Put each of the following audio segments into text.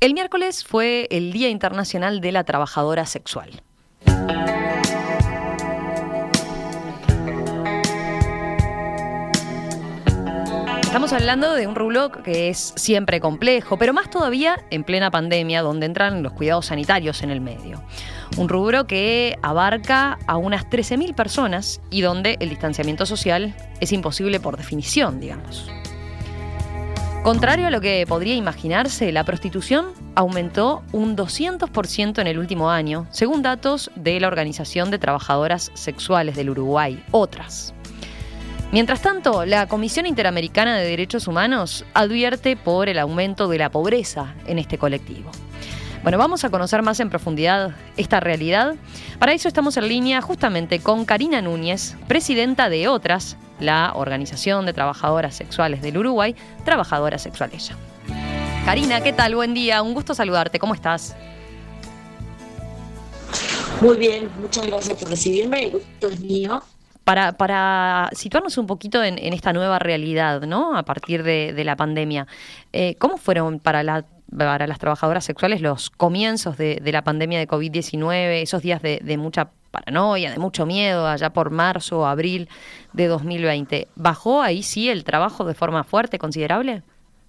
El miércoles fue el Día Internacional de la Trabajadora Sexual. Estamos hablando de un rubro que es siempre complejo, pero más todavía en plena pandemia, donde entran los cuidados sanitarios en el medio. Un rubro que abarca a unas 13.000 personas y donde el distanciamiento social es imposible por definición, digamos. Contrario a lo que podría imaginarse, la prostitución aumentó un 200% en el último año, según datos de la Organización de Trabajadoras Sexuales del Uruguay, OTRAS. Mientras tanto, la Comisión Interamericana de Derechos Humanos advierte por el aumento de la pobreza en este colectivo. Bueno, vamos a conocer más en profundidad esta realidad. Para eso estamos en línea justamente con Karina Núñez, presidenta de OTRAS, la Organización de Trabajadoras Sexuales del Uruguay, Trabajadora Sexual ella. Karina, ¿qué tal? Buen día, un gusto saludarte, ¿cómo estás? Muy bien, muchas gracias por recibirme, el gusto es mío. Para situarnos un poquito en esta nueva realidad, ¿no? A partir de la pandemia, ¿cómo fueron para las trabajadoras sexuales los comienzos de la pandemia de COVID-19, esos días de mucha paranoia, de mucho miedo, allá por marzo o abril de 2020? ¿Bajó ahí sí el trabajo de forma fuerte, considerable?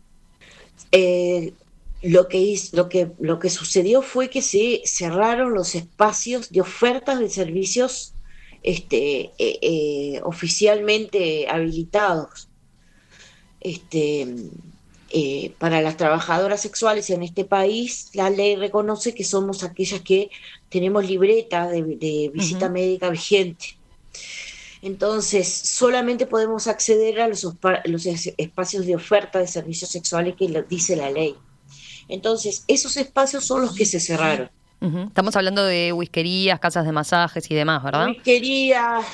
Lo que sucedió fue que se cerraron los espacios de ofertas de servicios oficialmente habilitados para las trabajadoras sexuales en este país. La ley reconoce que somos aquellas que tenemos libreta de visita médica vigente. Entonces, solamente podemos acceder a los espacios de oferta de servicios sexuales que dice la ley. Entonces, esos espacios son los que se cerraron. Estamos hablando de whiskerías, casas de masajes y demás, ¿verdad? Whiskerías,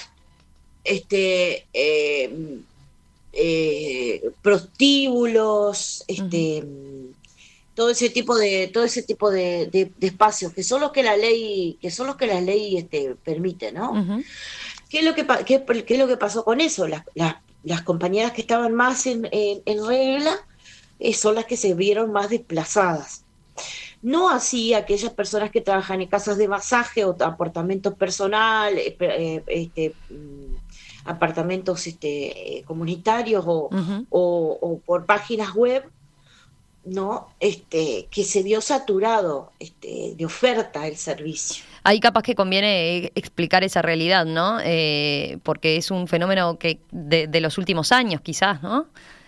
prostíbulos, todo ese tipo de espacios que son los que la ley permite, ¿no? ¿Qué es lo que pasó con eso? Las compañeras que estaban más en regla son las que se vieron más desplazadas. No así aquellas personas que trabajan en casas de masaje o apartamentos personales, apartamentos comunitarios o por páginas web, ¿no? Que se vio saturado de oferta el servicio. Ahí capaz que conviene explicar esa realidad, ¿no? Porque es un fenómeno que de los últimos años, quizás, ¿no?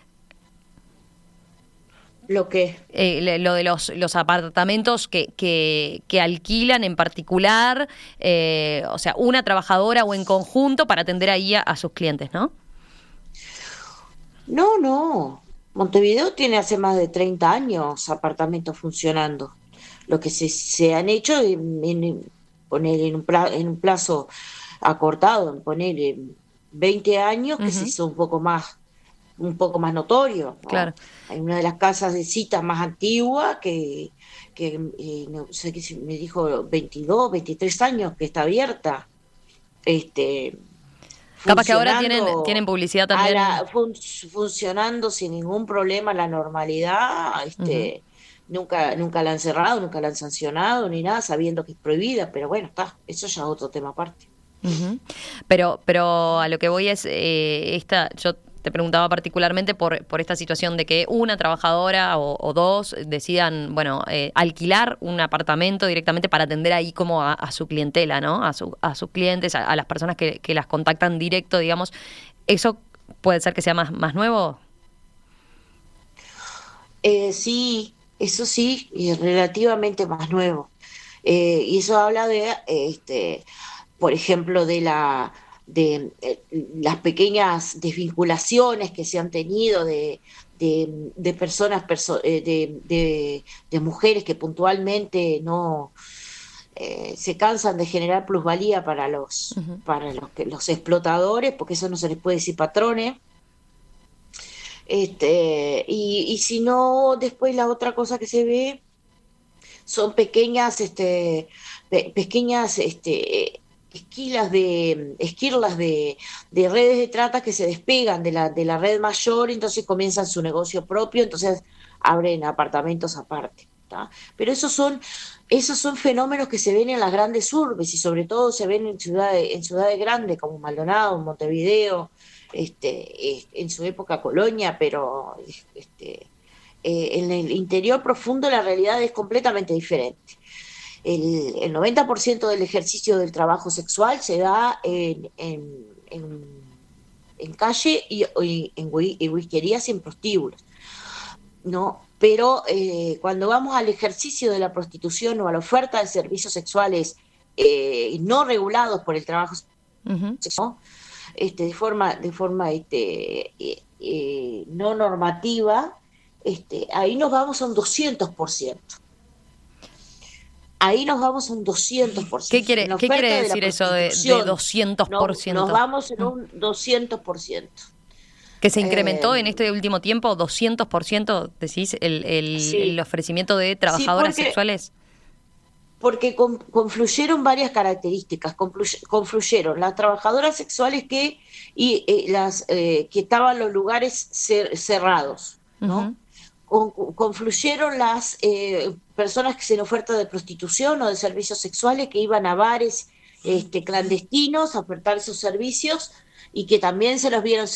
Lo de los apartamentos que alquilan en particular, o sea, una trabajadora o en conjunto para atender ahí a sus clientes, ¿no? No. Montevideo tiene hace más de 30 años apartamentos funcionando. Lo que se han hecho en un plazo acortado, en poner 20 años, que se hizo un poco más notorio, ¿no? Claro. Hay una de las casas de citas más antiguas que no sé qué me dijo, 22, 23 años que está abierta. Capaz que ahora tienen publicidad también. Funcionando sin ningún problema la normalidad. Nunca la han cerrado, nunca la han sancionado ni nada, sabiendo que es prohibida, pero bueno, eso ya es otro tema aparte. Pero a lo que voy es yo te preguntaba particularmente por esta situación de que una trabajadora o dos decidan, alquilar un apartamento directamente para atender ahí como a su clientela, ¿no? A sus clientes, a las personas que las contactan directo, digamos. ¿Eso puede ser que sea más nuevo? Sí, eso sí, y relativamente más nuevo. Y eso habla por ejemplo, de las pequeñas desvinculaciones que se han tenido de personas, de mujeres que puntualmente no se cansan de generar plusvalía para los explotadores, porque eso no se les puede decir patrones. Y si no, después la otra cosa que se ve son pequeñas esquirlas de redes de trata que se despegan de la red mayor, entonces comienzan su negocio propio, entonces abren apartamentos aparte. ¿tá? Pero esos son fenómenos que se ven en las grandes urbes y sobre todo se ven en ciudades grandes como Maldonado, Montevideo, en su época Colonia, pero en el interior profundo la realidad es completamente diferente. El 90% del ejercicio del trabajo sexual se da en calle y en whiskerías y en prostíbulos, ¿no? Pero cuando vamos al ejercicio de la prostitución o a la oferta de servicios sexuales no regulados por el trabajo sexual, de forma no normativa, ahí nos vamos a un 200%. Ahí nos vamos a un 200%. ¿Qué quiere decir eso de 200%? Nos vamos en un 200%. ¿Que se incrementó en este último tiempo 200%, decís, el ofrecimiento de trabajadoras sexuales? Porque confluyeron varias características. Confluyeron las trabajadoras sexuales que estaban en los lugares cerrados, ¿no? Confluyeron las personas que se en oferta de prostitución o de servicios sexuales que iban a bares clandestinos a ofertar esos servicios y que también se los vieron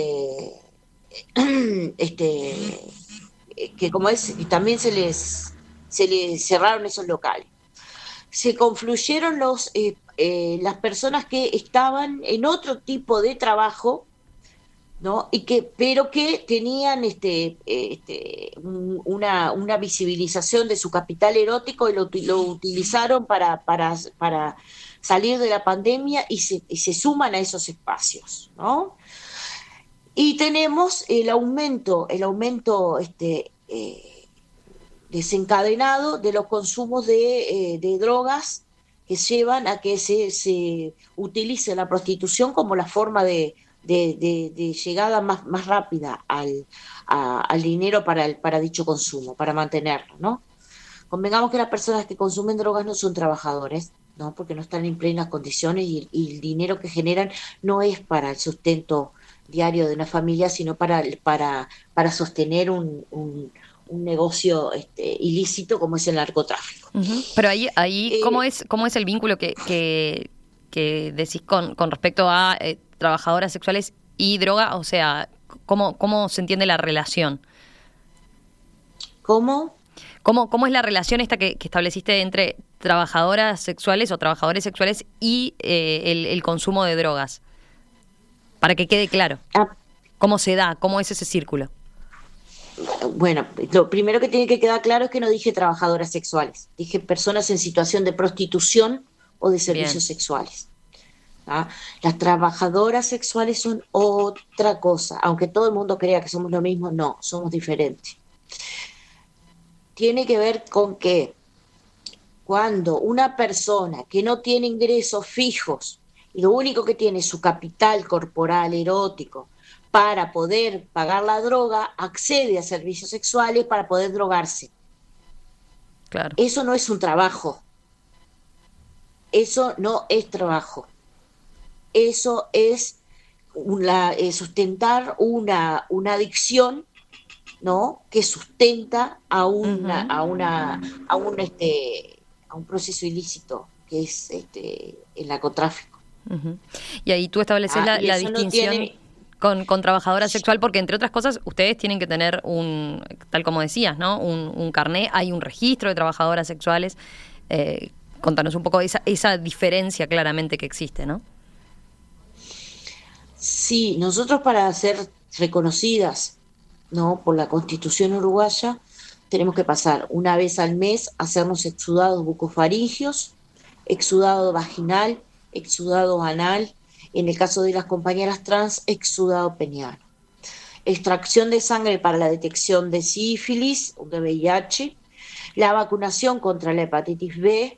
que como es, también se les cerraron esos locales. Se confluyeron las personas que estaban en otro tipo de trabajo, ¿no? Pero que tenían una visibilización de su capital erótico y lo utilizaron para salir de la pandemia y se suman a esos espacios, ¿no? Y tenemos el aumento desencadenado de los consumos de drogas que llevan a que se utilice la prostitución como la forma de llegada más rápida al dinero para dicho consumo, para mantenerlo, ¿no? Convengamos que las personas que consumen drogas no son trabajadores, ¿no? Porque no están en plenas condiciones y el dinero que generan no es para el sustento diario de una familia, sino para sostener un negocio ilícito como es el narcotráfico. Uh-huh. Pero ahí ¿cómo es el vínculo que decís con respecto a trabajadoras sexuales y droga? O sea, ¿cómo se entiende la relación? ¿Cómo es la relación esta que estableciste entre trabajadoras sexuales o trabajadores sexuales y el consumo de drogas? Para que quede claro. ¿Cómo se da? ¿Cómo es ese círculo? Bueno, lo primero que tiene que quedar claro es que no dije trabajadoras sexuales. Dije personas en situación de prostitución o de servicios sexuales. ¿Ah? Las trabajadoras sexuales son otra cosa. Aunque todo el mundo crea que somos lo mismo, no, somos diferentes. Tiene que ver con que cuando una persona que no tiene ingresos fijos y lo único que tiene es su capital corporal erótico para poder pagar la droga, accede a servicios sexuales para poder drogarse. Claro. Eso no es un trabajo. Eso no es trabajo. Eso es sustentar una adicción, ¿no? Que sustenta a un proceso ilícito que es el narcotráfico. Uh-huh. Y ahí tú estableces la distinción con trabajadora sexual, porque entre otras cosas ustedes tienen que tener tal como decías, ¿no? Un carné, hay un registro de trabajadoras sexuales. Contanos un poco esa diferencia claramente que existe, ¿no? Sí, nosotros para ser reconocidas, ¿no?, por la Constitución uruguaya, tenemos que pasar una vez al mes a hacernos exudados bucofaringios, exudado vaginal, exudado anal, en el caso de las compañeras trans, exudado peniano. Extracción de sangre para la detección de sífilis o de VIH, la vacunación contra la hepatitis B,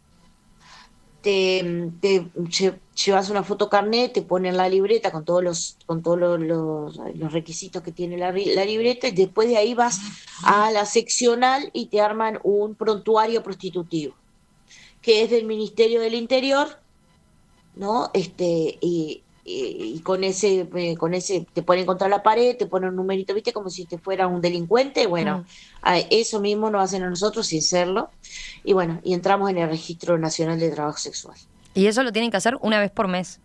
te llevas una fotocarnet, te ponen la libreta con todos los requisitos que tiene la libreta, y después de ahí vas a la seccional y te arman un prontuario prostitutivo, que es del Ministerio del Interior, ¿no? Y y con ese te ponen contra la pared, te ponen un numerito, ¿viste? Como si te fuera un delincuente. Bueno, eso mismo nos hacen a nosotros sin serlo. Y bueno, y entramos en el Registro Nacional de Trabajo Sexual. ¿Y eso lo tienen que hacer una vez por mes?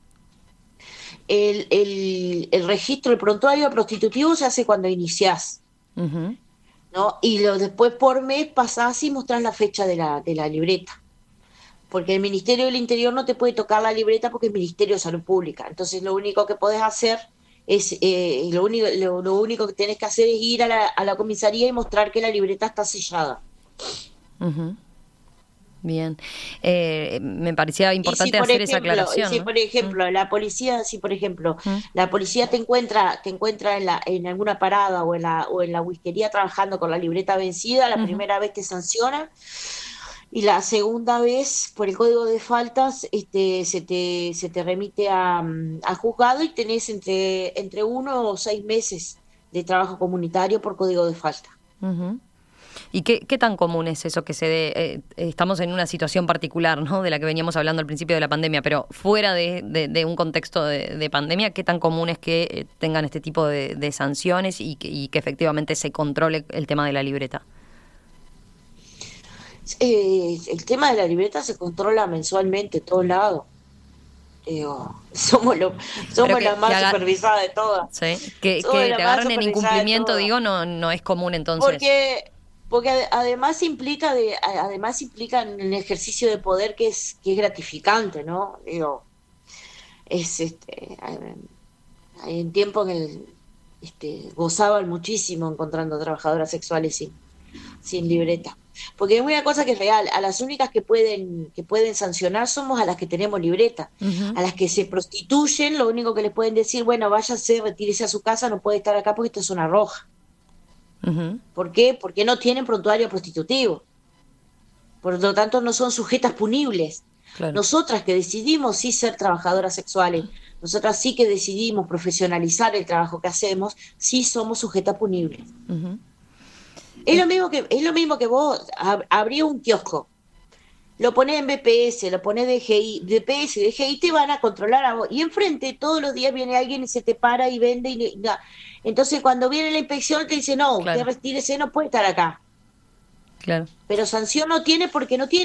El registro, el prontuario prostitutivo se hace cuando iniciás, ¿no? Y después por mes pasás y mostrás la fecha de la libreta. Porque el Ministerio del Interior no te puede tocar la libreta porque es Ministerio de Salud Pública. Entonces lo único que podés hacer es, lo único que tenés que hacer es ir a la comisaría y mostrar que la libreta está sellada. Bien. Me parecía importante hacer esa aclaración. Si, por ejemplo, la policía, la policía te encuentra en alguna parada o en la whiskería trabajando con la libreta vencida, la primera vez te sanciona. Y la segunda vez, por el código de faltas, se te remite a juzgado y tenés entre 1 o 6 meses de trabajo comunitario por código de falta. ¿Y qué tan común es eso que se dé? Estamos en una situación particular, ¿no?, de la que veníamos hablando al principio de la pandemia, pero fuera de un contexto de pandemia, ¿qué tan común es que tengan este tipo de sanciones y que efectivamente se controle el tema de la libreta? El tema de la libreta se controla mensualmente en todos lados. Somos la más supervisada de todas. ¿Sí? Que te agarren en incumplimiento, digo, no es común entonces. Porque además implica un ejercicio de poder que es gratificante, ¿no? Digo, hay un tiempo en el gozaban muchísimo encontrando trabajadoras sexuales sin libreta. Porque es una cosa que es real, a las únicas que pueden sancionar somos a las que tenemos libreta. A las que se prostituyen, lo único que les pueden decir, bueno, váyase, retírese a su casa, no puede estar acá porque esto es zona roja. ¿Por qué? Porque no tienen prontuario prostitutivo. Por lo tanto, no son sujetas punibles. Claro. Nosotras que decidimos sí ser trabajadoras sexuales, nosotras sí que decidimos profesionalizar el trabajo que hacemos, sí somos sujetas punibles. Es lo mismo que vos abrís un kiosco, lo ponés en BPS, lo ponés DGI, BPS y DGI te van a controlar a vos. Y enfrente todos los días viene alguien y se te para y vende. Entonces cuando viene la inspección te dice, no, claro, usted retírese, no puede estar acá. Claro. Pero sanción no tiene porque no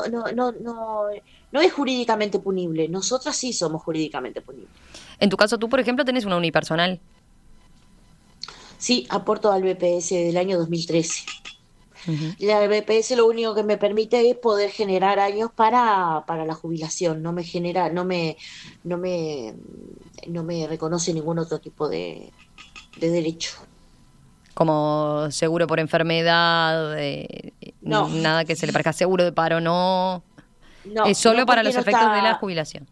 es jurídicamente punible. Nosotras sí somos jurídicamente punibles. En tu caso, tú, por ejemplo, tenés una unipersonal. Sí, aporto al BPS del año 2013. La BPS lo único que me permite es poder generar años para la jubilación. No me reconoce ningún otro tipo de derecho. Como seguro por enfermedad, no, nada que se le parezca, seguro de paro, no. Es solo para los efectos de la jubilación.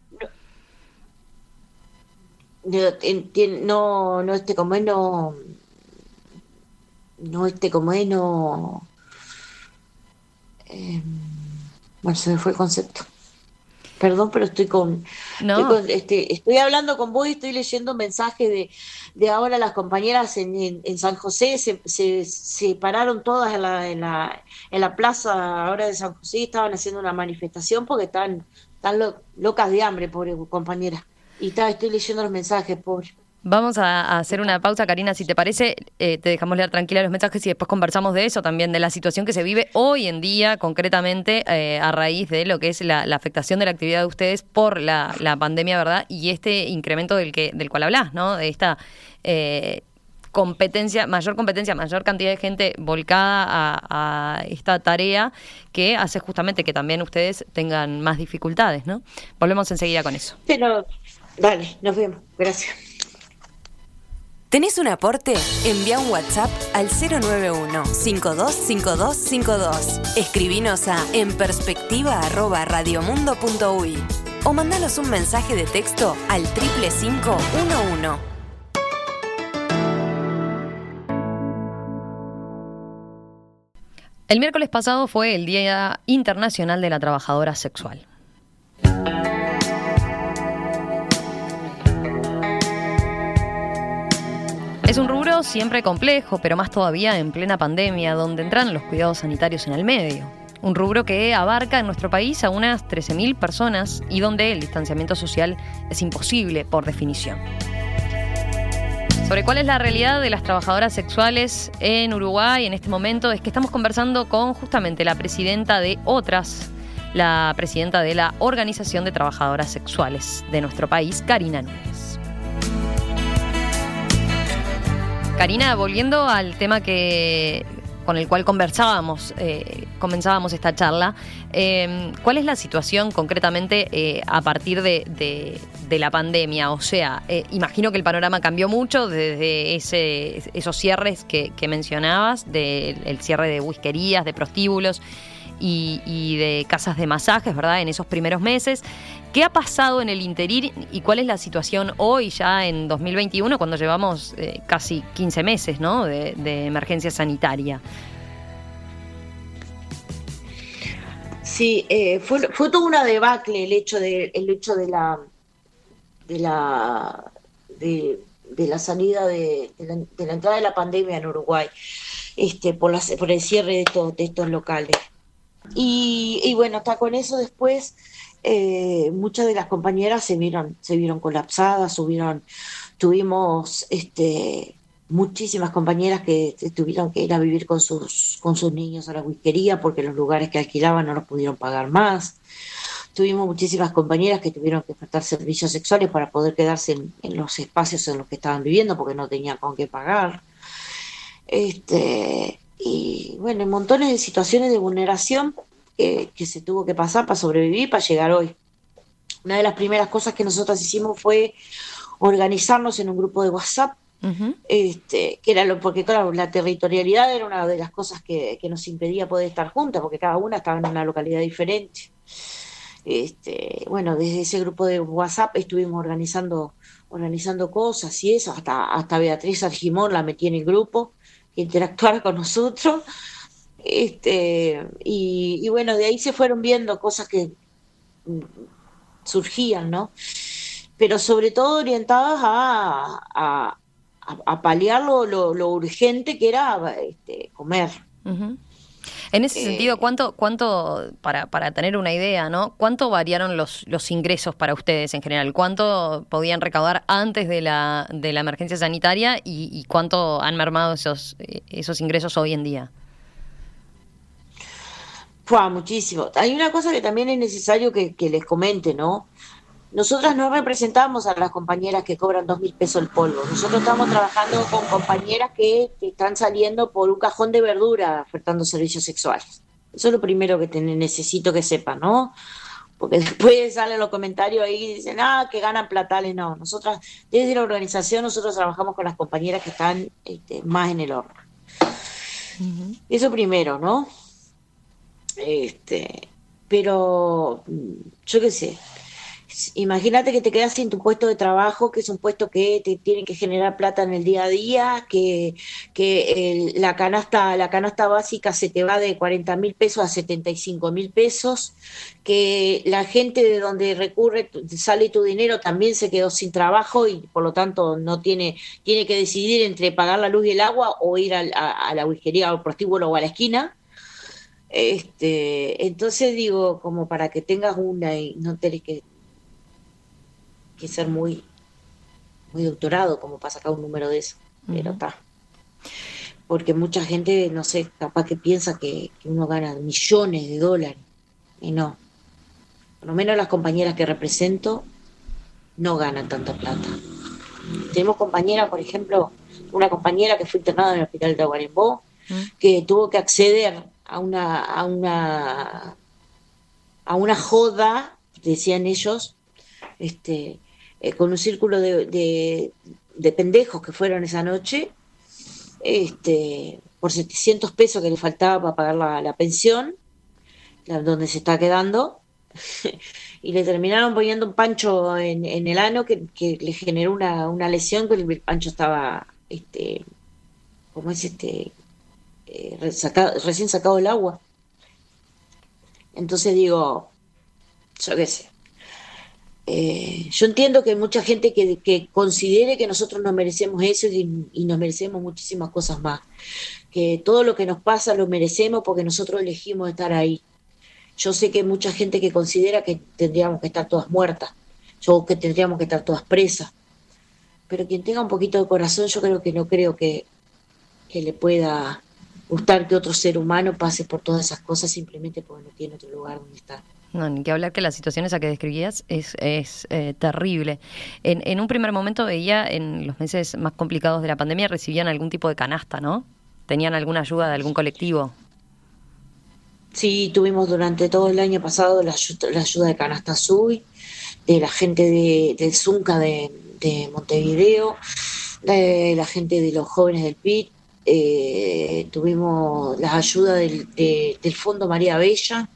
Bueno, se me fue el concepto. Perdón, pero estoy hablando con vos y estoy leyendo mensajes de ahora. Las compañeras en San José se pararon todas en la plaza ahora de San José y estaban haciendo una manifestación porque están locas de hambre, pobre compañera. Y estoy leyendo los mensajes, pobre. Vamos a hacer una pausa, Karina, si te parece, te dejamos leer tranquila los mensajes y después conversamos de eso también, de la situación que se vive hoy en día, concretamente, a raíz de lo que es la afectación de la actividad de ustedes por la pandemia, ¿verdad? Y este incremento del cual hablás, ¿no? De esta mayor cantidad de gente volcada a esta tarea que hace justamente que también ustedes tengan más dificultades, ¿no? Volvemos enseguida con eso. Pero, dale, nos vemos. Gracias. ¿Tenés un aporte? Envía un WhatsApp al 091-525252. Escribinos a enperspectiva@radiomundo.uy o mandanos un mensaje de texto al 55511. El miércoles pasado fue el Día Internacional de la Trabajadora Sexual. Es un rubro siempre complejo, pero más todavía en plena pandemia, donde entran los cuidados sanitarios en el medio. Un rubro que abarca en nuestro país a unas 13.000 personas y donde el distanciamiento social es imposible por definición. Sobre cuál es la realidad de las trabajadoras sexuales en Uruguay en este momento es que estamos conversando con justamente la presidenta de OTRAS, la presidenta de la Organización de Trabajadoras Sexuales de nuestro país, Karina Núñez. Karina, volviendo al tema con el cual comenzábamos esta charla, ¿cuál es la situación concretamente a partir de la pandemia? O sea, imagino que el panorama cambió mucho desde esos cierres que mencionabas, del cierre de whiskerías, de prostíbulos y de casas de masajes, ¿verdad?, en esos primeros meses. ¿Qué ha pasado en el interín y cuál es la situación hoy, ya en 2021, cuando llevamos casi 15 meses, ¿no?, de emergencia sanitaria? Sí, fue toda una debacle el hecho de la salida de la entrada de la pandemia en Uruguay, por el cierre de estos locales. Y bueno, hasta con eso después muchas de las compañeras se vieron colapsadas, tuvimos muchísimas compañeras que tuvieron que ir a vivir con sus niños a la whiskería porque los lugares que alquilaban no los pudieron pagar más. Tuvimos muchísimas compañeras que tuvieron que prestar servicios sexuales para poder quedarse en los espacios en los que estaban viviendo porque no tenían con qué pagar. Y bueno, montones de situaciones de vulneración que se tuvo que pasar para sobrevivir, para llegar hoy. Una de las primeras cosas que nosotros hicimos fue organizarnos en un grupo de WhatsApp. Uh-huh. Que era porque claro, la territorialidad era una de las cosas que nos impedía poder estar juntas, porque cada una estaba en una localidad diferente. Bueno, desde ese grupo de WhatsApp estuvimos organizando cosas y eso, hasta Beatriz Argimón la metí en el grupo, que interactuara con nosotros. Y bueno, de ahí se fueron viendo cosas que surgían, ¿no? Pero sobre todo orientadas a paliar lo urgente que era comer. Uh-huh. En ese sentido, ¿cuánto para tener una idea, ¿no? ¿Cuánto variaron los ingresos para ustedes en general? ¿Cuánto podían recaudar antes de la emergencia sanitaria y cuánto han mermado esos ingresos hoy en día? Muchísimo. Hay una cosa que también es necesario que les comente, ¿no? Nosotras no representamos a las compañeras que cobran 2.000 pesos el polvo. Nosotros estamos trabajando con compañeras que están saliendo por un cajón de verdura ofertando servicios sexuales. Eso es lo primero que necesito que sepan, ¿no? Porque después salen los comentarios ahí y dicen, que ganan platales. No, nosotras, desde la organización, nosotros trabajamos con las compañeras que están más en el horno. Uh-huh. Eso primero, ¿no? Pero, yo qué sé. Imagínate que te quedas sin tu puesto de trabajo, que es un puesto que te tiene que generar plata en el día a día, que la canasta básica se te va de 40.000 pesos a 75.000 pesos, que la gente de donde sale tu dinero también se quedó sin trabajo y por lo tanto no tiene que decidir entre pagar la luz y el agua o ir a la whiskería o al prostíbulo o a la esquina. Entonces digo, como para que tengas una y no tenés que ser muy doctorado como para sacar un número de eso, pero está. Porque mucha gente, no sé, capaz que piensa que uno gana millones de dólares, y no. Por lo menos las compañeras que represento no ganan tanta plata. Tenemos compañeras, por ejemplo, una compañera que fue internada en el hospital de Tacuarembó, que tuvo que acceder a una joda, decían ellos, con un círculo de pendejos que fueron esa noche, por 700 pesos que le faltaba para pagar la pensión, donde se está quedando, y le terminaron poniendo un pancho en el ano que le generó una lesión, que el pancho estaba, ¿cómo es recién sacado del agua? Entonces digo, yo qué sé. Yo entiendo que hay mucha gente que considere que nosotros nos merecemos eso y nos merecemos muchísimas cosas más, que todo lo que nos pasa lo merecemos porque nosotros elegimos estar ahí. Yo sé que hay mucha gente que considera que tendríamos que estar todas muertas, yo que tendríamos que estar todas presas, pero quien tenga un poquito de corazón, yo creo que no creo que le pueda gustar que otro ser humano pase por todas esas cosas simplemente porque no tiene otro lugar donde estar. No, ni que hablar que la situación esa que describías es terrible. En un primer momento veía, en los meses más complicados de la pandemia, recibían algún tipo de canasta, ¿no? ¿Tenían alguna ayuda de algún colectivo? Sí, tuvimos durante todo el año pasado la ayuda de Canasta Azul, de la gente del Zunca de Montevideo, de la gente de los jóvenes del PIT, tuvimos la ayuda del Fondo María Bella,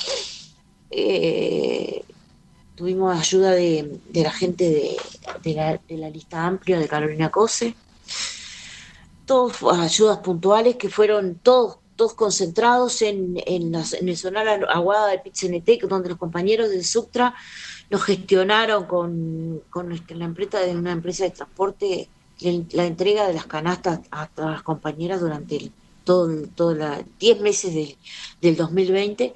eh, tuvimos ayuda de la gente de la lista amplia de Carolina Cose, todas ayudas puntuales que fueron todos concentrados en el sonar Aguada de PIT-CNT, donde los compañeros del Subtra nos gestionaron con una empresa de transporte la entrega de las canastas a todas las compañeras durante todos los 10 meses del 2020.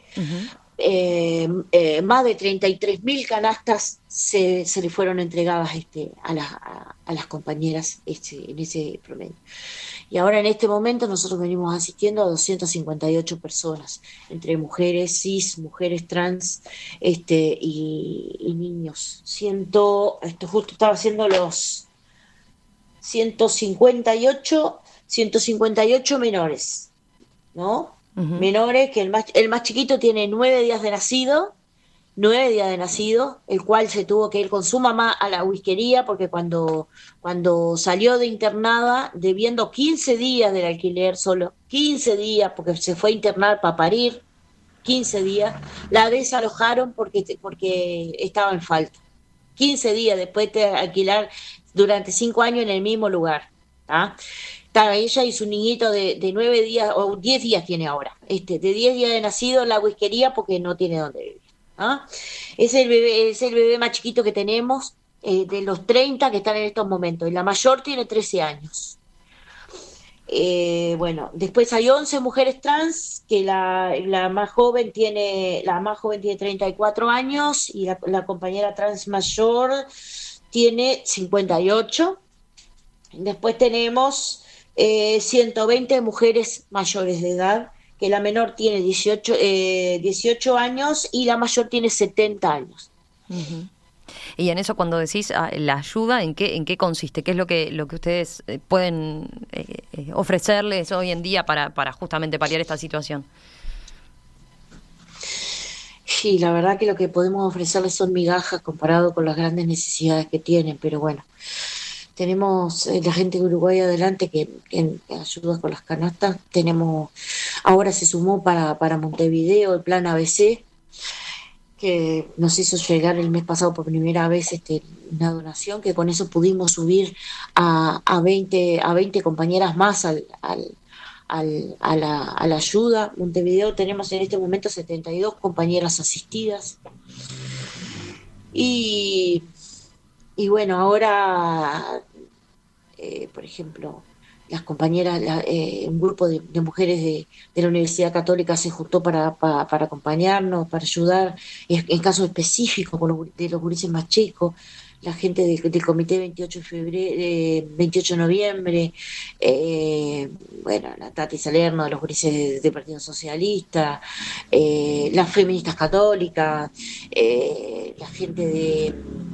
Más de 33.000 canastas se le fueron entregadas a las compañeras en ese promedio. Y ahora en este momento nosotros venimos asistiendo a 258 personas, entre mujeres cis, mujeres trans, y niños. Justo estaba haciendo los 158 menores, ¿no? Uh-huh. Menores, que el más chiquito tiene 9 días de nacido, el cual se tuvo que ir con su mamá a la whiskería porque cuando salió de internada, debiendo 15 días del alquiler solo, 15 días porque se fue a internar para parir, 15 días, la desalojaron porque estaba en falta. 15 días después de alquilar durante 5 años en el mismo lugar, ¿tá? Estaba ella y su niñito de 9 días, o 10 días tiene ahora, de 10 días de nacido en la whiskería porque no tiene dónde vivir. ¿Ah? Es el bebé más chiquito que tenemos, de los 30 que están en estos momentos, y la mayor tiene 13 años. Bueno, después hay 11 mujeres trans, que la más joven tiene 34 años y la compañera trans mayor tiene 58. Después tenemos 120 mujeres mayores de edad, que la menor tiene 18 años y la mayor tiene 70 años. Uh-huh. Y en eso, cuando decís la ayuda, ¿en qué consiste? ¿Qué es lo que ustedes pueden ofrecerles hoy en día para justamente paliar esta situación? Sí, la verdad que lo que podemos ofrecerles son migajas comparado con las grandes necesidades que tienen, pero bueno. Tenemos la gente de Uruguay adelante que ayuda con las canastas. Ahora se sumó para Montevideo el plan ABC, que nos hizo llegar el mes pasado por primera vez una donación, que con eso pudimos subir a 20 compañeras más a la ayuda. Montevideo tenemos en este momento 72 compañeras asistidas. Y bueno, ahora, por ejemplo, las compañeras, un grupo de mujeres de la Universidad Católica se juntó para acompañarnos, para ayudar, en casos específicos de los gurises más chicos, la gente del Comité 28 de Noviembre, bueno, la Tati Salerno de los gurises del Partido Socialista, las feministas católicas, la gente de...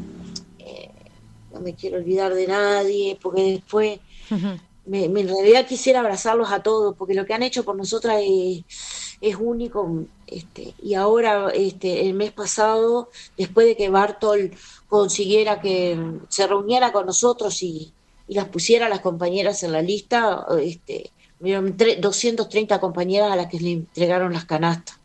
no me quiero olvidar de nadie, porque después en realidad quisiera abrazarlos a todos, porque lo que han hecho por nosotras es único. Y ahora, el mes pasado, después de que Bartol consiguiera que se reuniera con nosotros y las pusiera a las compañeras en la lista, hubieron 230 compañeras a las que le entregaron las canastas.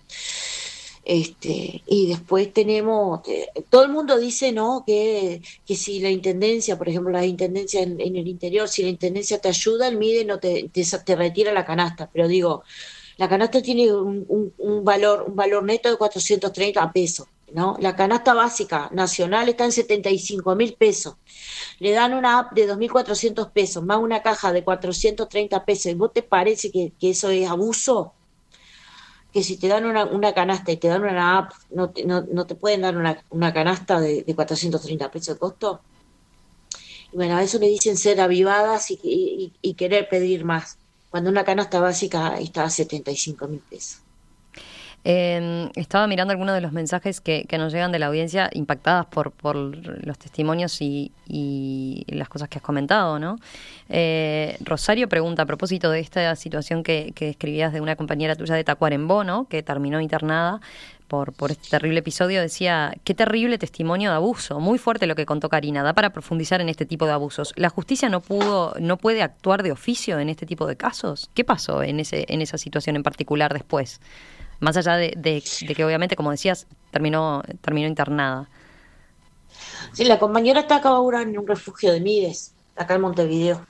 Y después tenemos, todo el mundo dice, ¿no?, que si la intendencia, por ejemplo, la intendencia en el interior, si la intendencia te ayuda, el MIDE no te retira la canasta, pero digo, la canasta tiene un valor neto de 430 pesos, ¿no? La canasta básica nacional está en 75.000 pesos. Le dan una app de 2.400 pesos, más una caja de 430 pesos. ¿Y vos te parece que eso es abuso? Que si te dan una canasta y te dan una app, no te pueden dar una canasta de 430 pesos de costo. Y bueno, a eso le dicen ser avivadas y querer pedir más, cuando una canasta básica está a 75.000 pesos. Estaba mirando algunos de los mensajes que nos llegan de la audiencia impactadas por los testimonios y las cosas que has comentado, ¿no? Rosario pregunta a propósito de esta situación que describías de una compañera tuya de Tacuarembó, ¿no? Que terminó internada por este terrible episodio. Decía, qué terrible testimonio de abuso, muy fuerte lo que contó Karina, da para profundizar en este tipo de abusos. ¿La justicia no puede actuar de oficio en este tipo de casos? ¿Qué pasó en esa situación en particular después? Más allá de que obviamente, como decías, terminó internada. Sí, la compañera está acá ahora en un refugio de Mides, acá en Montevideo.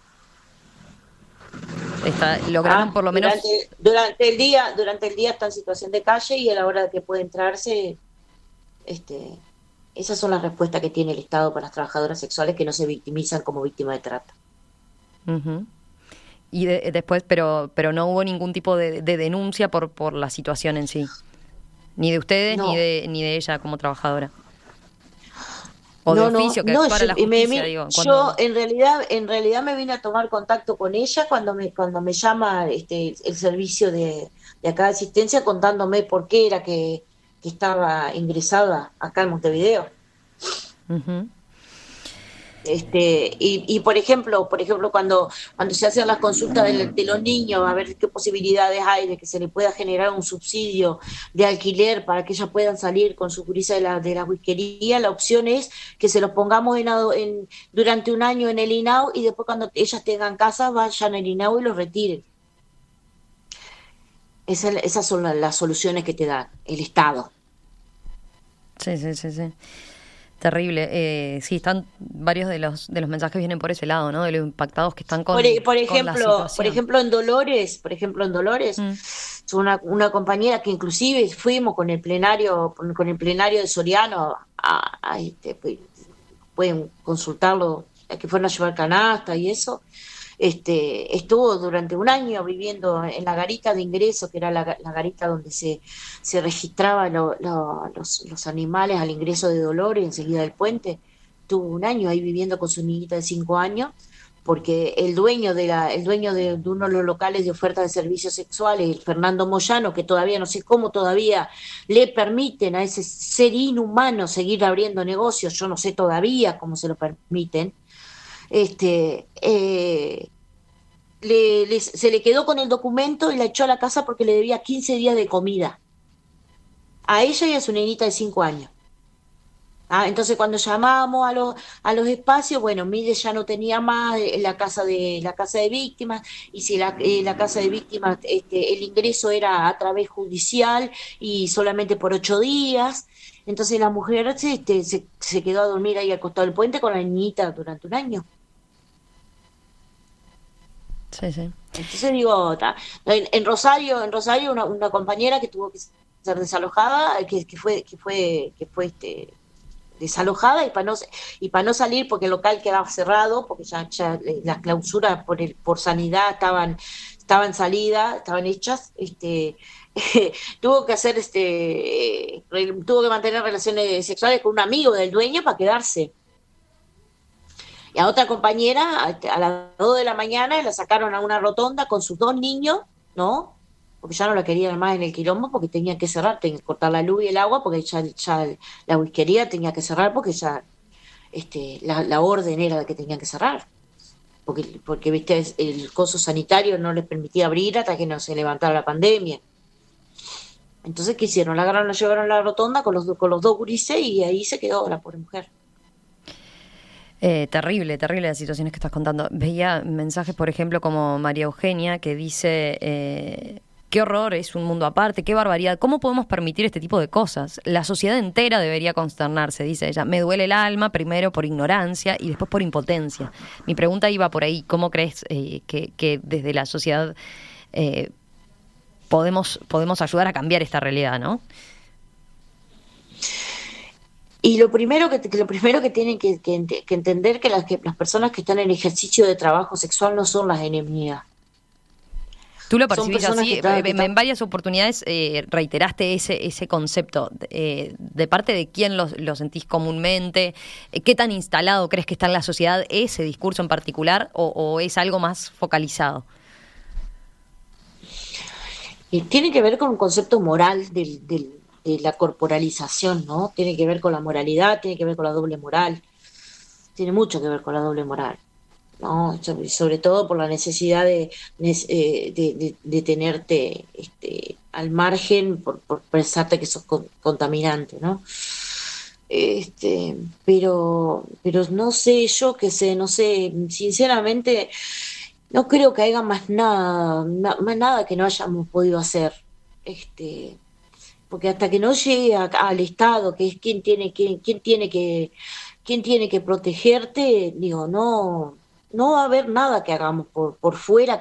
Lograron por lo menos... Durante el día está en situación de calle y a la hora de que puede entrarse, esas son las respuestas que tiene el Estado para las trabajadoras sexuales que no se victimizan como víctimas de trata. Uh-huh. Y después, pero no hubo ningún tipo de denuncia por la situación en sí, ni de ustedes no. ni de ella como trabajadora, o de oficio que actuara la justicia. Yo en realidad me vine a tomar contacto con ella cuando me llama el servicio de acá de asistencia contándome por qué era que estaba ingresada acá en Montevideo. Uh-huh. Y por ejemplo cuando se hacen las consultas de los niños a ver qué posibilidades hay de que se le pueda generar un subsidio de alquiler para que ellas puedan salir con su gurisa de la whiskería, la opción es que se los pongamos durante un año en el INAU y después cuando ellas tengan casa vayan al INAU y los retiren. Esas son las soluciones que te da el Estado. Sí. Terrible. Sí, están varios de los mensajes vienen por ese lado, ¿no? De los impactados que están con la situación. Por ejemplo, en Dolores, una compañera que inclusive fuimos con el plenario de Soriano, pueden consultarlo, que fueron a llevar canasta y eso. Estuvo durante un año viviendo en la garita de ingreso, que era la garita donde se registraban los animales al ingreso de Dolores, enseguida del puente. Estuvo un año ahí viviendo con su niñita de 5 años, porque el dueño de uno de los locales de oferta de servicios sexuales, el Fernando Moyano, que todavía no sé cómo todavía le permiten a ese ser inhumano seguir abriendo negocios, yo no sé todavía cómo se lo permiten. Se le quedó con el documento y la echó a la casa porque le debía 15 días de comida a ella y a su niñita de 5 años. Entonces cuando llamamos a los espacios, bueno, Mides ya no tenía más la casa de víctimas, y si la casa de víctimas el ingreso era a través judicial y solamente por 8 días. Entonces la mujer se quedó a dormir ahí al costado del puente con la niñita durante un año. Sí. Entonces digo, en Rosario una compañera que tuvo que ser desalojada, que fue desalojada y para no salir porque el local quedaba cerrado, porque ya las clausuras por sanidad estaban salidas, estaban hechas, tuvo que mantener relaciones sexuales con un amigo del dueño para quedarse. Y a otra compañera, a las 2 de la mañana, la sacaron a una rotonda con sus 2 niños, ¿no? Porque ya no la querían más en el quilombo, porque tenían que cerrar, tenían que cortar la luz y el agua, porque ya la whiskería tenía que cerrar, porque ya la orden era de que tenían que cerrar. Porque viste, el coso sanitario no les permitía abrir hasta que no se levantara la pandemia. Entonces, ¿qué hicieron? La agarraron, la llevaron a la rotonda con los 2 gurises y ahí se quedó la pobre mujer. Terrible las situaciones que estás contando. Veía mensajes, por ejemplo, como María Eugenia, que dice, qué horror, es un mundo aparte, qué barbaridad, ¿cómo podemos permitir este tipo de cosas? La sociedad entera debería consternarse, dice ella. Me duele el alma, primero por ignorancia y después por impotencia. Mi pregunta iba por ahí, ¿cómo crees que desde la sociedad podemos ayudar a cambiar esta realidad, ¿no? Y lo primero que tienen que entender que las personas que están en ejercicio de trabajo sexual no son las enemigas. Tú lo Son percibís personas así, en varias oportunidades reiteraste ese concepto. ¿De parte de quién lo sentís comúnmente? ¿Qué tan instalado crees que está en la sociedad ese discurso en particular o es algo más focalizado? Tiene que ver con un concepto moral de la corporalización, ¿no? Tiene que ver con la moralidad, tiene que ver con la doble moral, tiene mucho que ver con la doble moral, ¿no? Sobre todo por la necesidad de tenerte al margen por pensarte que sos contaminante, ¿no? Pero no sé, yo qué sé, no sé, sinceramente no creo que haya más nada que no hayamos podido hacer. Porque hasta que no llegue al Estado, que es quien tiene que protegerte, digo, no va a haber nada que hagamos por fuera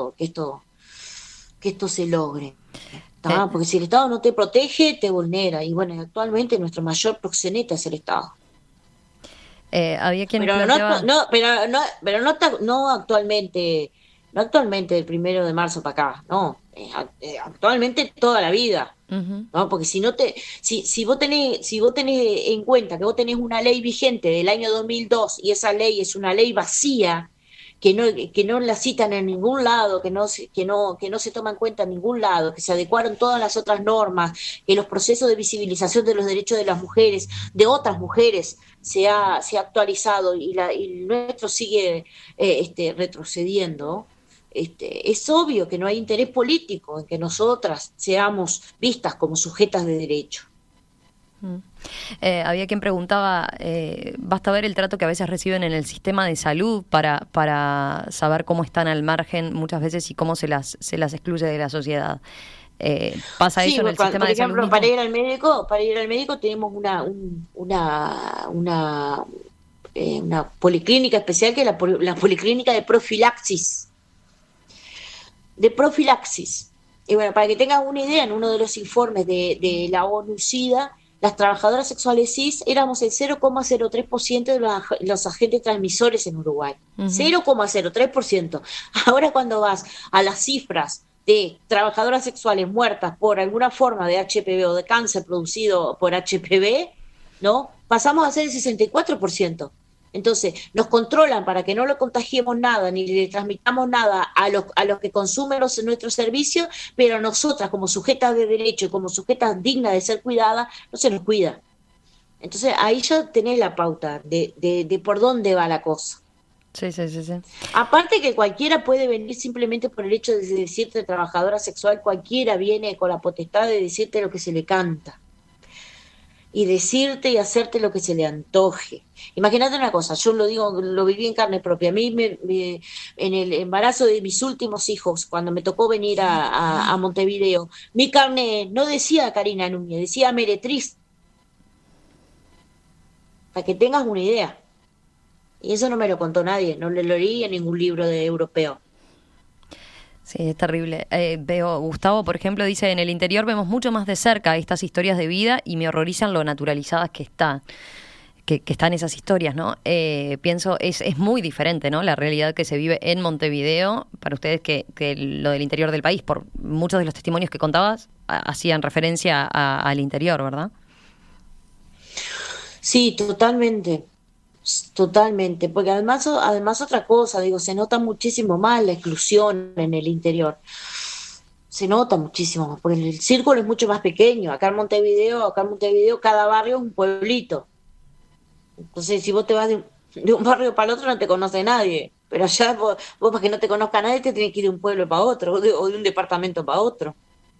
que esto se logre. Porque si el Estado no te protege, te vulnera. Y bueno, actualmente nuestro mayor proxeneta es el Estado. Había quien Pero planteaba... no actualmente, no actualmente del 1 de marzo para acá, no, actualmente toda la vida. Uh-huh. ¿No? Porque si vos tenés en cuenta que vos tenés una ley vigente del año 2002 y esa ley es una ley vacía, que no la citan en ningún lado, que no se toma en cuenta en ningún lado, que se adecuaron todas las otras normas, que los procesos de visibilización de los derechos de las mujeres, de otras mujeres, se ha actualizado y el nuestro sigue retrocediendo. Es obvio que no hay interés político en que nosotras seamos vistas como sujetas de derecho. Había quien preguntaba, basta ver el trato que a veces reciben en el sistema de salud para saber cómo están al margen muchas veces y cómo se las excluye de la sociedad. ¿Pasa eso en el sistema de salud? Por ejemplo, para ir al médico tenemos una policlínica especial que es la policlínica de profilaxis. Y bueno, para que tengan una idea, en uno de los informes de la ONU-SIDA, las trabajadoras sexuales cis éramos el 0,03% de los agentes transmisores en Uruguay. Uh-huh. 0,03%. Ahora cuando vas a las cifras de trabajadoras sexuales muertas por alguna forma de HPV o de cáncer producido por HPV, ¿no? Pasamos a ser el 64%. Entonces, nos controlan para que no le contagiemos nada ni le transmitamos nada a los que consumen nuestros servicios, pero nosotras, como sujetas de derecho y como sujetas dignas de ser cuidadas, no se nos cuida. Entonces, ahí ya tenés la pauta de por dónde va la cosa. Sí. Aparte que cualquiera puede venir simplemente por el hecho de decirte trabajadora sexual, cualquiera viene con la potestad de decirte lo que se le canta. Y decirte y hacerte lo que se le antoje. Imagínate una cosa, yo lo digo, lo viví en carne propia. A mí en el embarazo de mis últimos hijos, cuando me tocó venir a Montevideo, mi carne no decía Karina Núñez, decía Meretriz. Para que tengas una idea. Y eso no me lo contó nadie, no lo leí en ningún libro europeo. Sí, es terrible. Veo, Gustavo, por ejemplo, dice, en el interior vemos mucho más de cerca estas historias de vida y me horrorizan lo naturalizadas que están esas historias, ¿no? Pienso, es muy diferente, ¿no? La realidad que se vive en Montevideo, para ustedes que lo del interior del país, por muchos de los testimonios que contabas, hacían referencia al interior, ¿verdad? Sí, totalmente. Totalmente, porque además otra cosa, digo, se nota muchísimo más la exclusión en el interior, se nota muchísimo más, porque el círculo es mucho más pequeño. Acá en Montevideo cada barrio es un pueblito, entonces si vos te vas de un barrio para el otro no te conoce nadie, pero allá vos para que no te conozca nadie te tenés que ir de un pueblo para otro o de un departamento para otro.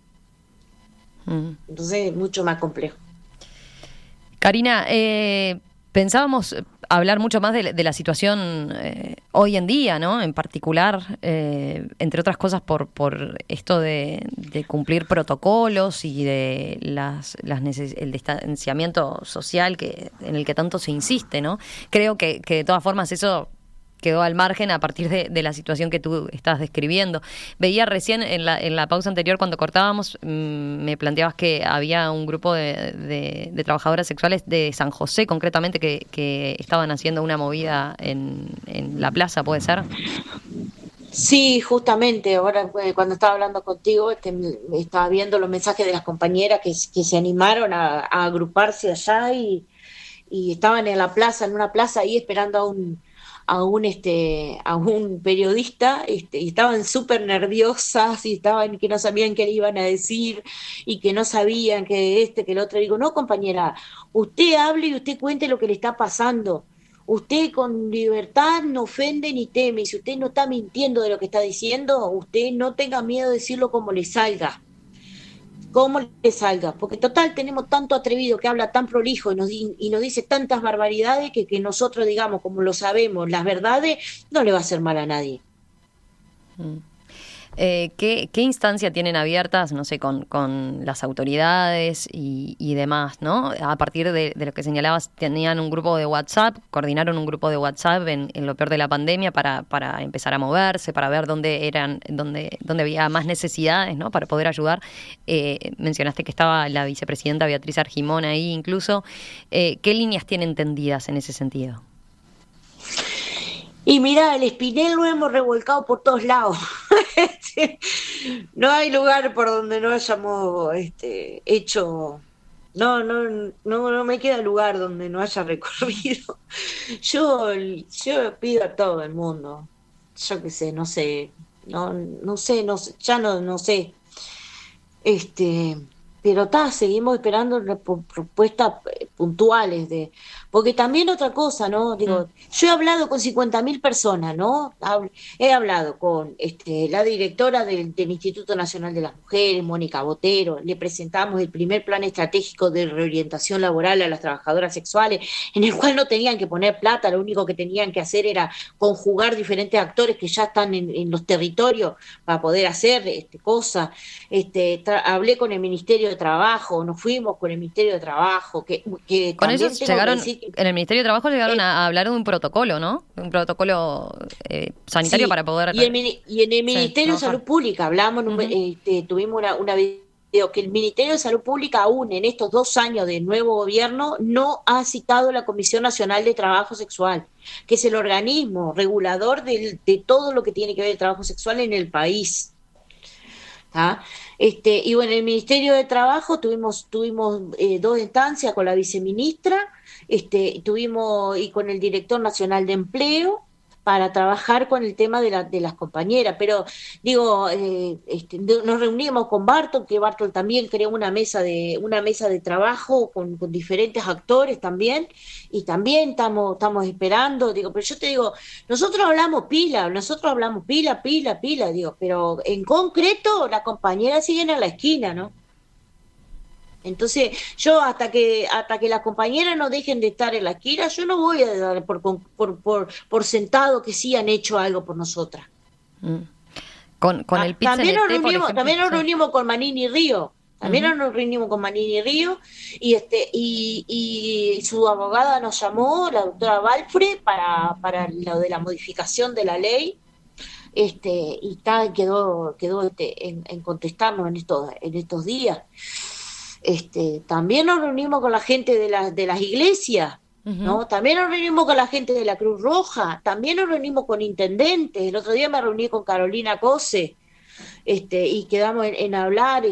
Entonces es mucho más complejo. Karina, pensábamos hablar mucho más de la situación hoy en día, ¿no? En particular, entre otras cosas, por esto de cumplir protocolos y de el distanciamiento social en el que tanto se insiste, ¿no? Creo que de todas formas eso quedó al margen a partir de la situación que tú estás describiendo. Veía recién en la pausa anterior, cuando cortábamos, me planteabas que había un grupo de trabajadoras sexuales de San José, concretamente, que estaban haciendo una movida en la plaza, ¿puede ser? Sí, justamente, ahora cuando estaba hablando contigo, estaba viendo los mensajes de las compañeras que se animaron a agruparse allá y estaban en la plaza, en una plaza ahí esperando a un periodista, y estaban súper nerviosas y estaban que no sabían qué le iban a decir y que no sabían que el otro. Digo, no, compañera, usted hable y usted cuente lo que le está pasando. Usted con libertad no ofende ni teme. Si usted no está mintiendo de lo que está diciendo, usted no tenga miedo de decirlo como le salga. Como le salga. Porque total, tenemos tanto atrevido que habla tan prolijo y nos dice tantas barbaridades que nosotros digamos, como lo sabemos, las verdades, no le va a hacer mal a nadie. ¿Qué instancia tienen abiertas, no sé, con las autoridades y demás, ¿no? A partir de lo que señalabas, tenían un grupo de WhatsApp, coordinaron un grupo de WhatsApp en lo peor de la pandemia para empezar a moverse, para ver dónde había más necesidades, ¿no? Para poder ayudar. Mencionaste que estaba la vicepresidenta Beatriz Argimón ahí incluso. ¿Qué líneas tienen tendidas en ese sentido? Y mira, el espinel lo hemos revolcado por todos lados. No hay lugar por donde no hayamos hecho. No me queda lugar donde no haya recorrido. Yo pido a todo el mundo. Yo qué sé, no sé. No sé, ya no sé. Pero seguimos esperando propuestas puntuales porque también otra cosa, ¿no? Digo, yo he hablado con 50.000 personas, ¿no? He hablado con la directora del Instituto Nacional de las Mujeres, Mónica Botero. Le presentamos el primer plan estratégico de reorientación laboral a las trabajadoras sexuales, en el cual no tenían que poner plata, lo único que tenían que hacer era conjugar diferentes actores que ya están en los territorios para poder hacer cosas. Hablé con el Ministerio de Trabajo, nos fuimos con el Ministerio de Trabajo, que con también ellos llegaron, en el Ministerio de Trabajo llegaron a hablar de un protocolo, ¿no? Un protocolo sanitario, sí, para poder... Y en el Ministerio de Salud Pública hablamos, tuvimos una video que el Ministerio de Salud Pública aún en estos 2 años de nuevo gobierno no ha citado la Comisión Nacional de Trabajo Sexual, que es el organismo regulador de todo lo que tiene que ver el trabajo sexual en el país. ¿Ah? Y bueno, en el Ministerio de Trabajo tuvimos 2 instancias con la viceministra, tuvimos y con el director nacional de empleo para trabajar con el tema de las compañeras, pero digo, nos reunimos con Bartol, que Bartol también creó una mesa de trabajo con diferentes actores también, y también estamos esperando, digo, pero yo te digo, nosotros hablamos pila, digo, pero en concreto las compañeras siguen a la esquina, ¿no? Entonces, yo hasta que las compañeras no dejen de estar en la esquina, yo no voy a dar por sentado que sí han hecho algo por nosotras. Con el PIT también nos reunimos reunimos con Manini Río. Nos reunimos con Manini Río y su abogada nos llamó, la doctora Balfre, para lo de la modificación de la ley. Y quedó en contestarnos en estos días. También nos reunimos con la gente de las iglesias, ¿no? También nos reunimos con la gente de la Cruz Roja, también nos reunimos con intendentes. El otro día me reuní con Carolina Cose, y quedamos en hablar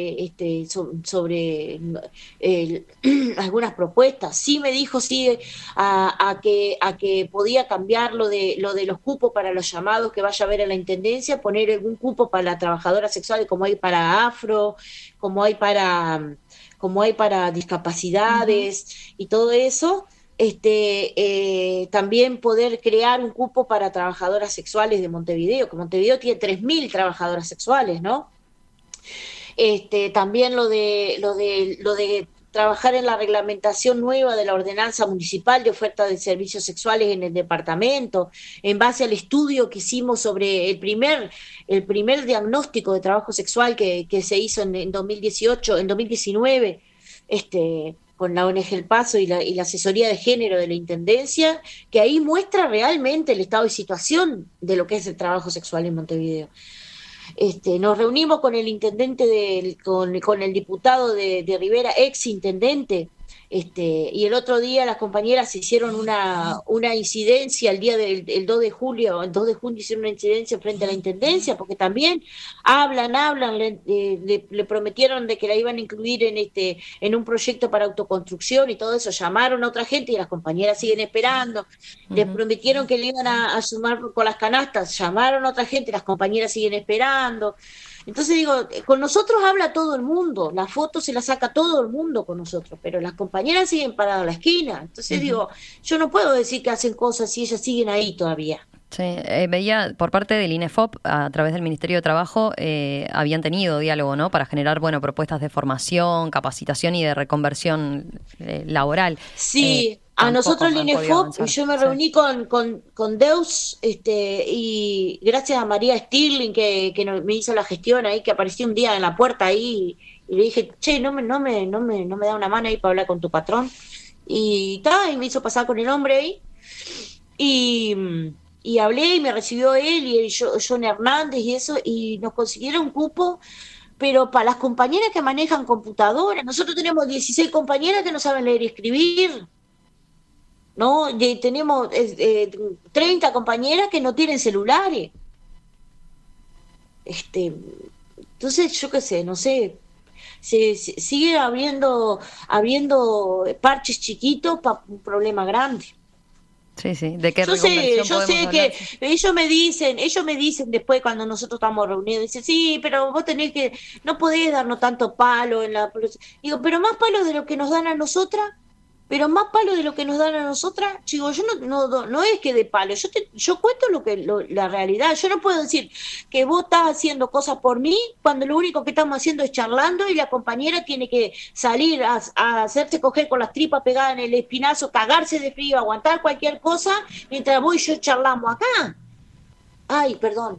sobre algunas propuestas. Sí me dijo a que podía cambiar lo de los cupos para los llamados que vaya a haber en la intendencia, poner algún cupo para las trabajadoras sexuales, como hay para afro, como hay para discapacidades y todo eso. También poder crear un cupo para trabajadoras sexuales de Montevideo, que Montevideo tiene 3.000 trabajadoras sexuales, ¿no? También lo de trabajar en la reglamentación nueva de la ordenanza municipal de oferta de servicios sexuales en el departamento, en base al estudio que hicimos sobre el primer diagnóstico de trabajo sexual que se hizo en 2019, con la ONG El Paso y la asesoría de género de la Intendencia, que ahí muestra realmente el estado de situación de lo que es el trabajo sexual en Montevideo. Nos reunimos con el intendente, con el diputado de Rivera, ex intendente, y el otro día las compañeras hicieron una incidencia el día del 2 de julio, el 2 de junio hicieron una incidencia frente a la Intendencia, porque también hablan, le prometieron de que la iban a incluir en un proyecto para autoconstrucción y todo eso, llamaron a otra gente y las compañeras siguen esperando, les prometieron que le iban a sumar con las canastas, llamaron a otra gente, las compañeras siguen esperando. Entonces digo, con nosotros habla todo el mundo, la foto se la saca todo el mundo con nosotros, pero las compañeras siguen paradas a la esquina. Entonces digo, yo no puedo decir que hacen cosas si ellas siguen ahí todavía. Sí, veía por parte del INEFOP, a través del Ministerio de Trabajo, habían tenido diálogo, ¿no? Para generar, propuestas de formación, capacitación y de reconversión laboral. Sí, a nosotros el INEFOP, yo me reuní con Deus, y gracias a María Stirling que me hizo la gestión ahí, que apareció un día en la puerta ahí, y le dije, che, no me da una mano ahí para hablar con tu patrón. Y me hizo pasar con el hombre ahí. Y hablé y me recibió él y John Hernández y eso, y nos consiguieron un cupo, pero para las compañeras que manejan computadoras. Nosotros tenemos 16 compañeras que no saben leer y escribir, ¿no? Y tenemos 30 compañeras que no tienen celulares. Entonces, yo qué sé, no sé, sigue habiendo parches chiquitos para un problema grande. Sí, ¿de qué yo sé que hablar? ellos me dicen después cuando nosotros estamos reunidos, dicen, sí, pero vos no podés darnos tanto palo digo, pero más palo de lo que nos dan a nosotras, digo, yo no es que de palo, yo cuento la realidad. Yo no puedo decir que vos estás haciendo cosas por mí cuando lo único que estamos haciendo es charlando y la compañera tiene que salir a hacerse coger con las tripas pegadas en el espinazo, cagarse de frío, aguantar cualquier cosa, mientras vos y yo charlamos acá. Ay, perdón.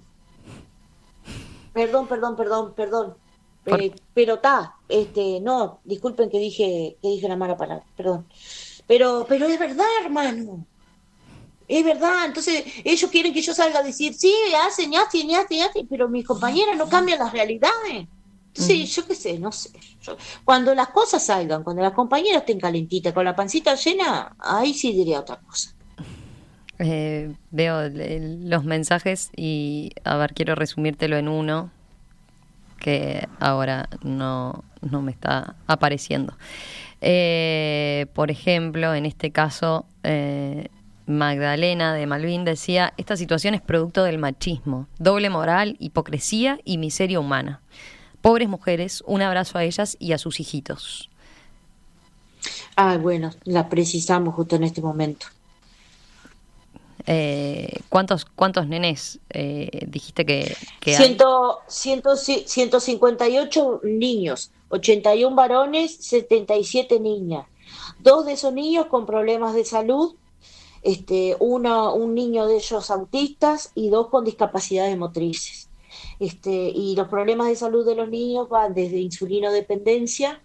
Pero no, disculpen que dije una mala palabra, perdón. Pero es verdad, hermano. Es verdad. Entonces, ellos quieren que yo salga a decir, sí, hacen, pero mis compañeras no cambian las realidades. Entonces, yo qué sé, no sé. Cuando las cosas salgan, cuando las compañeras estén calentitas, con la pancita llena, ahí sí diría otra cosa. Veo los mensajes y, a ver, quiero resumírtelo en uno que ahora no me está apareciendo. Por ejemplo, en este caso, Magdalena de Malvin decía, esta situación es producto del machismo, doble moral, hipocresía y miseria humana. Pobres mujeres, un abrazo a ellas y a sus hijitos. Bueno, la precisamos justo en este momento. ¿Cuántos nenes dijiste que 158 niños, 81 varones, 77 niñas. 2 de esos niños con problemas de salud, un niño de ellos autistas y 2 con discapacidades motrices. Y los problemas de salud de los niños van desde insulinodependencia,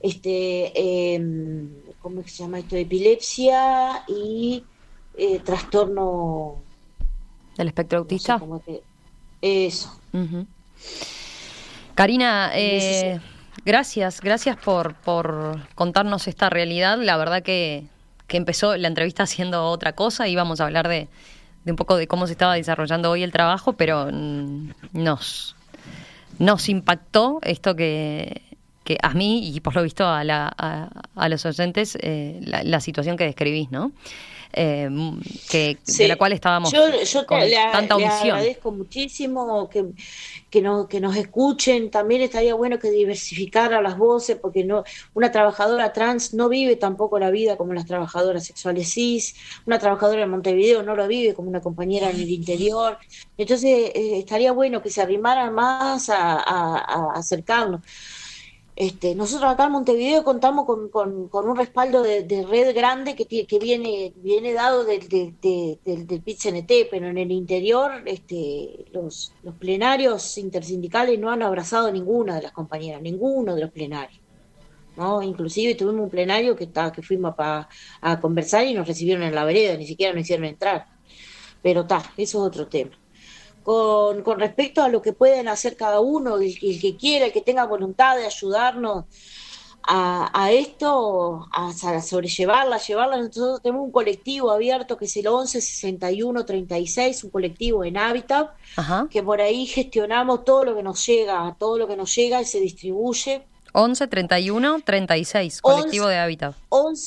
¿cómo se llama esto? Epilepsia y trastorno del espectro autista. No sé eso. Uh-huh. Karina, gracias por contarnos esta realidad. La verdad que empezó la entrevista haciendo otra cosa y vamos a hablar de un poco de cómo se estaba desarrollando hoy el trabajo, pero nos impactó esto que a mí y por lo visto a los oyentes, la situación que describís, ¿no? Sí. De la cual estábamos yo con tanta audición. Le agradezco muchísimo que nos escuchen. También estaría bueno que diversificara las voces, porque una trabajadora trans no vive tampoco la vida como las trabajadoras sexuales cis, una trabajadora en Montevideo no lo vive como una compañera en el interior. Entonces estaría bueno que se arrimaran más a acercarnos. Nosotros acá en Montevideo contamos con un respaldo de red grande que viene dado del PIT-CNT, pero en el interior los plenarios intersindicales no han abrazado a ninguna de las compañeras, ninguno de los plenarios. ¿no? Inclusive tuvimos un plenario que fuimos a conversar y nos recibieron en la vereda, ni siquiera nos hicieron entrar. Pero eso es otro tema. Con respecto a lo que pueden hacer cada uno, el que quiera, el que tenga voluntad de ayudarnos a esto, a sobrellevarla, nosotros tenemos un colectivo abierto que es el 116136, un colectivo en Hábitat, que por ahí gestionamos todo lo que nos llega y se distribuye. 113136, colectivo de Hábitat.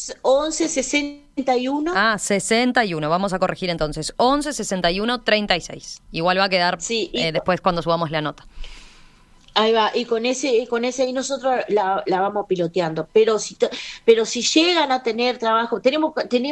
1161. 61, vamos a corregir entonces. 116136. Igual va a quedar después cuando subamos la nota. Ahí va, y con ese y nosotros la vamos piloteando. Pero si llegan a tener trabajo, tenemos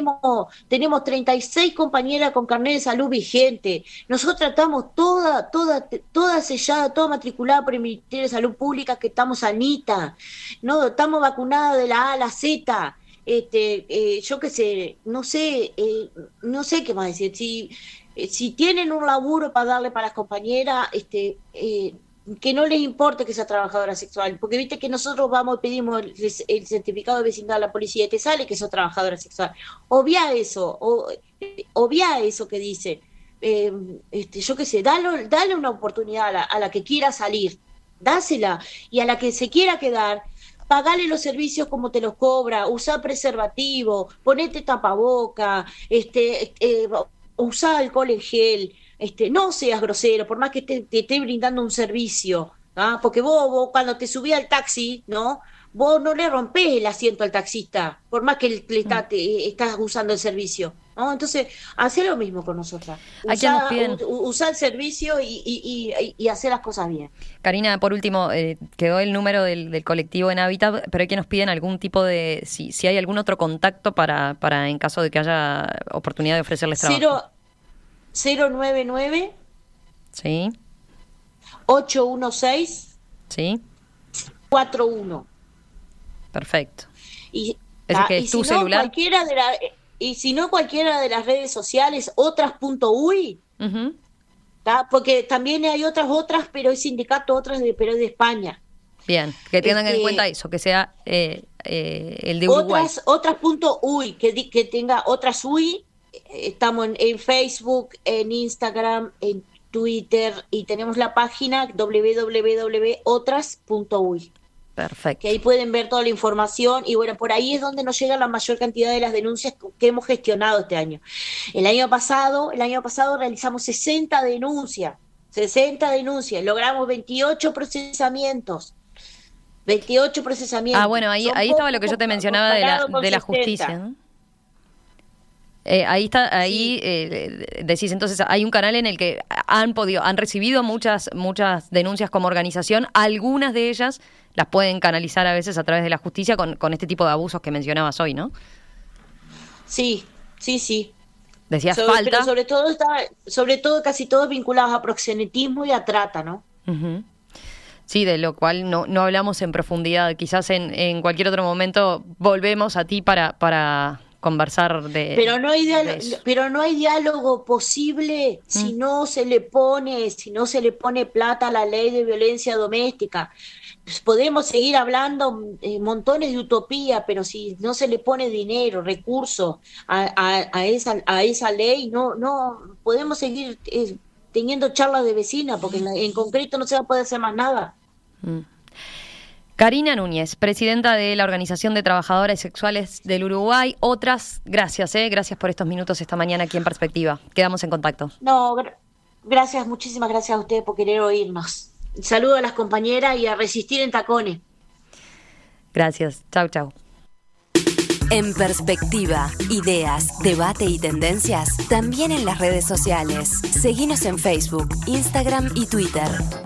36 compañeras con carnet de salud vigente. Nosotros estamos toda sellada, toda matriculada por el Ministerio de Salud Pública, que estamos sanitas, no estamos vacunadas de la A a la Z. Yo qué sé, no sé qué más decir. Si tienen un laburo para darle para las compañeras, que no les importe que sea trabajadora sexual, porque viste que nosotros vamos y pedimos el certificado de vecindad a la policía y te sale que sos trabajadora sexual. Obvia eso que dice. Yo qué sé, dale una oportunidad a la que quiera salir, dásela, y a la que se quiera quedar, pagale los servicios como te los cobra, usá preservativo, ponete tapaboca, usá alcohol en gel. No seas grosero, por más que te esté brindando un servicio, porque vos cuando te subís al taxi, ¿no? Vos no le rompés el asiento al taxista, por más que estás usando el servicio, ¿no? Entonces, hacé lo mismo con nosotras. Usá el servicio y hacer las cosas bien. Karina, por último, quedó el número del colectivo en Hábitat, pero hay que nos piden algún tipo de, si hay algún otro contacto para en caso de que haya oportunidad de ofrecerles trabajo. 099 sí 816 sí 41. Perfecto. Y que es tu celular. Si no, cualquiera de las redes sociales, otras.uy, porque también hay otras, pero es sindicato pero es de España. Bien, que tengan en cuenta eso, que sea el de Uruguay. Otras.uy, que tenga otras.uy. Estamos en Facebook, en Instagram, en Twitter, y tenemos la página www.otras.uy. Perfecto. Que ahí pueden ver toda la información, y bueno, por ahí es donde nos llega la mayor cantidad de las denuncias que hemos gestionado este año. El año pasado realizamos 60 denuncias, logramos 28 procesamientos. Bueno, ahí estaba lo que yo te mencionaba de la justicia, ¿no? Decís, entonces hay un canal en el que han recibido muchas denuncias como organización. Algunas de ellas las pueden canalizar a veces a través de la justicia con este tipo de abusos que mencionabas hoy, ¿no? Sí. Decías falta. Pero sobre todo casi todos vinculados a proxenetismo y a trata, ¿no? Uh-huh. Sí, de lo cual no hablamos en profundidad. Quizás en cualquier otro momento volvemos a ti para conversar pero no hay diálogo posible si no se le pone plata a la ley de violencia doméstica. Podemos seguir hablando montones de utopía, pero si no se le pone dinero, recursos a esa ley, no podemos seguir teniendo charlas de vecina, porque en concreto no se va a poder hacer más nada. Karina Núñez, presidenta de la Organización de Trabajadoras Sexuales del Uruguay. Otras, gracias por estos minutos esta mañana aquí en Perspectiva. Quedamos en contacto. No, gracias, muchísimas gracias a ustedes por querer oírnos. Saludo a las compañeras y a resistir en tacones. Gracias, chau. En Perspectiva, ideas, debate y tendencias, también en las redes sociales. Seguinos en Facebook, Instagram y Twitter.